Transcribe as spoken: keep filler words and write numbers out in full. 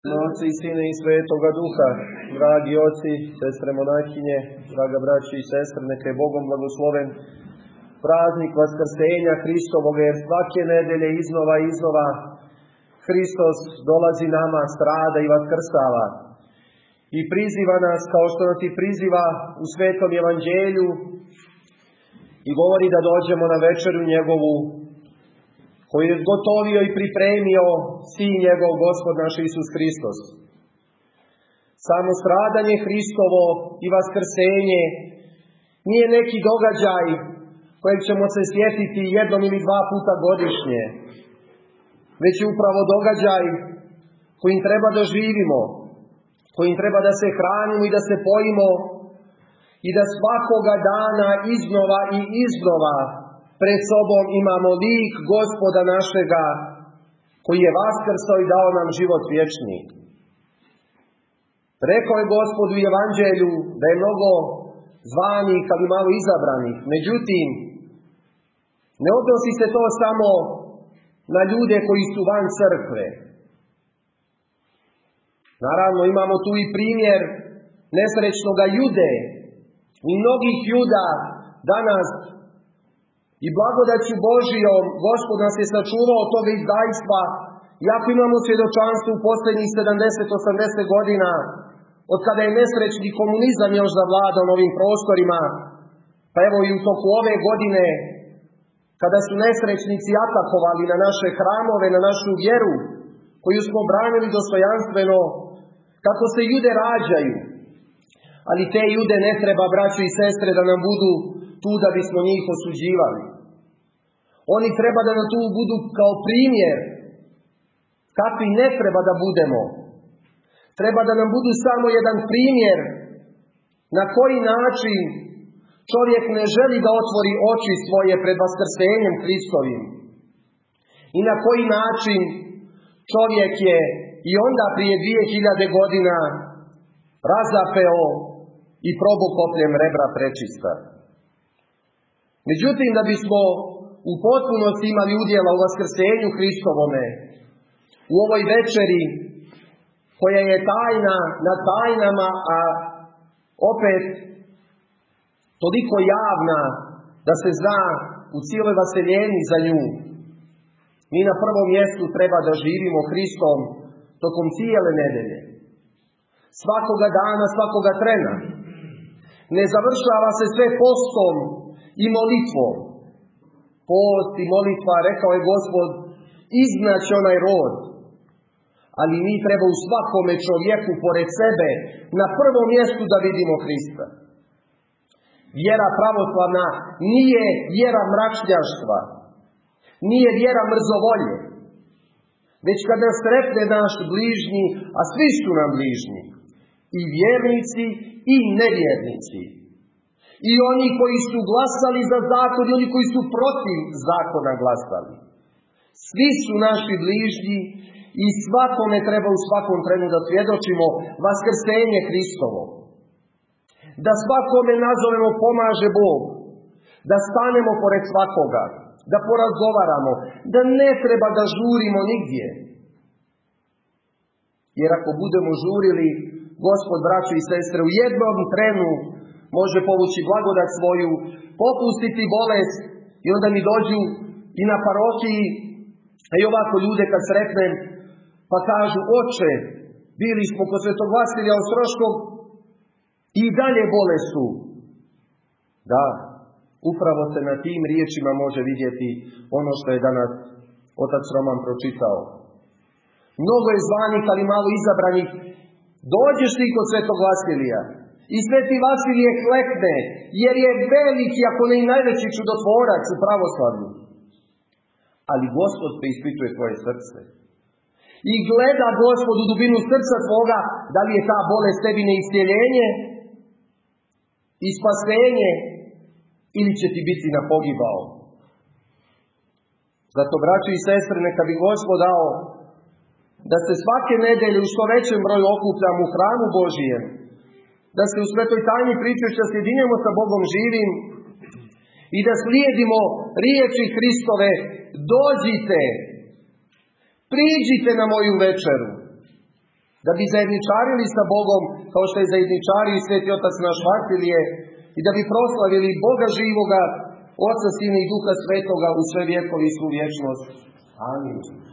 Oca i Sina i Svetoga Duha, dragi oci, sestre monahinje, draga braći i sestre, neka je Bogom blagosloven praznik Vaskrsenja Hristovoga, jer svake nedelje iznova i iznova Hristos dolazi nama, strada i vaskrsava. I priziva nas, kao što nas i priziva u Svetom Evanđelju, i govori da dođemo na večeru njegovu, koji je gotovio i pripremio Sin njegov, Gospod naš Isus Hristos. Samo stradanje Hristovo i vaskrsenje nije neki događaj kojeg ćemo se sjetiti jednom ili dva puta godišnje, već je upravo događaj kojim treba da živimo, kojim treba da se hranimo i da se pojimo i da svakoga dana iznova i iznova pred sobom imamo lik Gospoda našega, koji je vaskrsao i dao nam život vječni. Rekao je Gospod u Evanđelju da je mnogo zvanih, ali malo izabranih. Međutim, ne odnosi se to samo na ljude koji su van crkve. Naravno, imamo tu i primjer nesrećnoga Jude i mnogih Juda danas. I blagodaću Božijom Gospod nas je sačuvao od toga izdajstva, iako imamo svjedočanstvo u posljednjih sedamdeset do osamdeset godina, od kada je nesrećni komunizam još zavladao na ovim prostorima, pa evo i u toku ove godine, kada su nesrećnici atakovali na naše hramove, na našu vjeru, koju smo branili dostojanstveno, kako se Jude rađaju. Ali te Jude ne treba, braćo i sestre, da nam budu tu da bismo njih osuđivali. Oni treba da nam tu budu kao primjer kakvi ne treba da budemo. Treba da nam budu samo jedan primjer na koji način čovjek ne želi da otvori oči svoje pred vaskrsenjem Hristovim. I na koji način čovjek je i onda prije dvije hiljade godina razapeo i probokopljem rebra prečista. Međutim, da bismo u potpunosti imali udjela u vaskrsenju Hristovome, u ovoj večeri, koja je tajna na tajnama, a opet toliko javna da se zna u cijeloj vaseljeni za nju, mi na prvom mjestu treba da živimo Hristom tokom cijele nedelje. Svakoga dana, svakoga trena. Ne završava se sve postom i molitvom. Post i molitva, rekao je Gospod, iznaće onaj rod. Ali mi treba u svakome čovjeku pored sebe na prvom mjestu da vidimo Hrista. Vjera pravoslavna nije vjera mračnjaštva, nije vjera mrzovolje. Već kad nas sretne naš bližnji, a svi su nam bližnji, i vjernici i nevjernici, i oni koji su glasali za zakon i oni koji su protiv zakona glasali. Svi su naši bližnji i svakome treba u svakom trenu da svjedočimo vaskrsenje Hristovo. Da svakome nazovemo pomaže Bog, da stanemo pored svakoga, da porazgovaramo, da ne treba da žurimo nigdje. Jer ako budemo žurili, Gospod, braćo i sestre, u jednom trenu može povući blagodat svoju, popustiti bolest i onda mi dođu i na parohiji, a i ovako ljude kad sretnem, pa kažu, oče, bili smo kod Svetog Vasilija Ostroškog i dalje bolestu. Da, upravo se na tim riječima može vidjeti ono što je danas otac Roman pročitao. Mnogo je zvanih, ali malo izabranih. Dođeš ti kod Svetog Vasilija i Sveti Vasilije klekne, jer je veliki, ako ne i najveći čudotvorac u pravoslavlju. Ali Gospod preispituje tvoje srce. I gleda Gospod u dubinu srca tvoga, da li je ta bolest tebi neiscjeljenje i spasenje, ili će ti biti na pogibao. Zato, braćo i sestre, neka bi Gospod dao da se svake nedelje u što većem broju okupljamo u hramu Božijem, da se u svetoj tajni pričešća sjedinjamo sa Bogom živim i da slijedimo riječi Hristove, dođite, priđite na moju večeru. da bi zajedničarili sa Bogom, kao što je zajedničario i sveti otac naš Varfilije, i da bi proslavili Boga živoga, Oca, Sina i Duha Svetoga u sve vjekovi i svu vječnost. Amin.